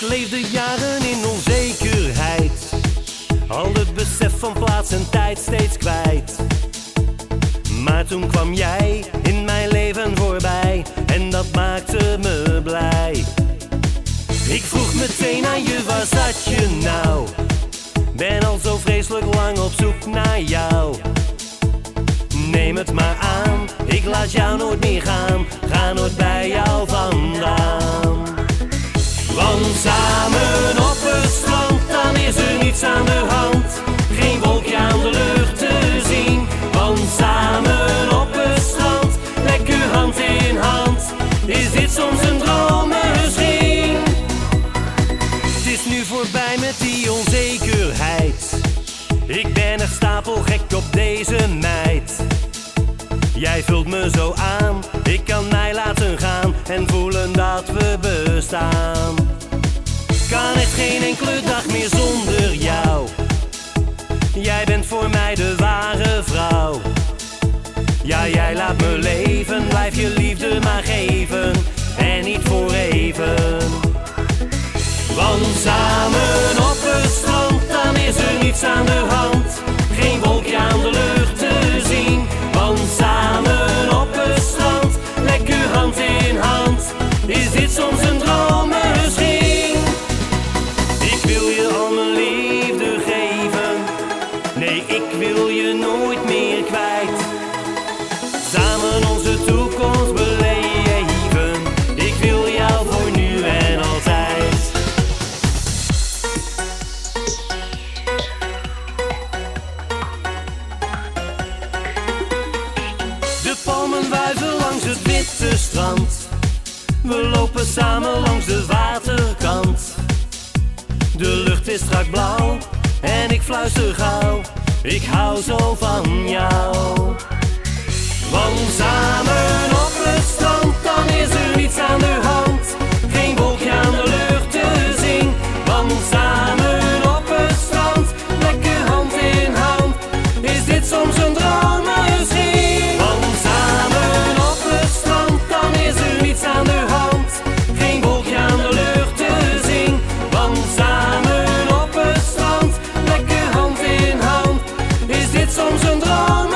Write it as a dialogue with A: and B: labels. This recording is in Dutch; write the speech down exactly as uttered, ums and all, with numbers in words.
A: leefde jaren in onzekerheid, al het besef van plaats en tijd steeds kwijt. Maar toen kwam jij in mijn leven voorbij en dat maakte me blij. Ik vroeg meteen aan je, waar zat je nou? Ben al zo vreselijk lang op zoek naar jou. Neem het maar aan, ik laat jou nooit meer gaan, ga nooit bij jou vandaan. Want samen op het strand, dan is er niets aan de hand. Geen wolkje aan de lucht te zien. Want samen op het strand, lekker hand in hand. Is dit soms een droom misschien? Het is nu voorbij met die onzekerheid. Ik ben echt stapelgek op deze meid. Jij vult me zo aan, ik kan mij laten gaan en voelen dat we bestaan. Kan echt geen enkele dag meer zonder jou. Jij bent voor mij de ware vrouw. Ja, jij laat me leven, blijf je liefde maar geven en niet voor even. Want samen op het strand, dan is er niets aan de hand. Geen wolkje aan de lucht te zien. Want samen op het strand, lekker hand in hand. Is dit soms een droom misschien? Ik wil je al mijn liefde geven. Nee, ik wil je nooit meer kwijt. Samen onze toekomst beleven. Ik wil jou voor nu en altijd. De palmen wuiven langs het witte strand. We lopen samen langs de waterkant. De lucht is strak blauw en ik fluister gauw. Ik hou zo van jou. Want samen op het strand, dan is er niets aan de hand. Geen wolkje aan de lucht te zien. Want samen op het strand, lekker hand in hand. Is dit soms een droom misschien? Want samen op het strand, dan is er niets aan de hand. Geen wolkje aan de lucht te zien. Want samen op het strand, lekker hand in hand. Is dit soms een droom?